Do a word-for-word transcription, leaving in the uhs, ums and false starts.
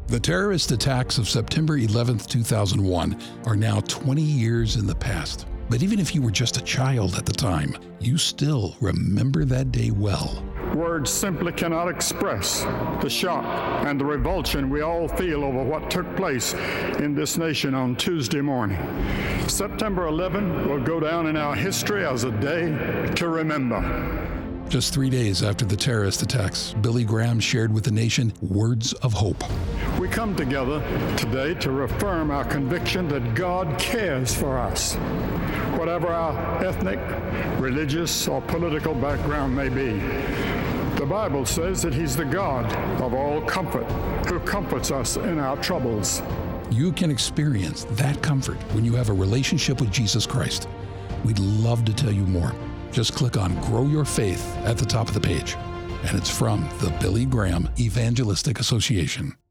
The terrorist attacks of September eleventh, two thousand one are now twenty years in the past. But even if you were just a child at the time, you still remember that day well. Words simply cannot express the shock and the revulsion we all feel over what took place in this nation on Tuesday morning. September eleventh will go down in our history as a day to remember. Just three days after the terrorist attacks, Billy Graham shared with the nation words of hope. We come together today to reaffirm our conviction that God cares for us, whatever our ethnic, religious, or political background may be. The Bible says that He's the God of all comfort, who comforts us in our troubles. You can experience that comfort when you have a relationship with Jesus Christ. We'd love to tell you more. Just click on Grow Your Faith at the top of the page. And it's from the Billy Graham Evangelistic Association.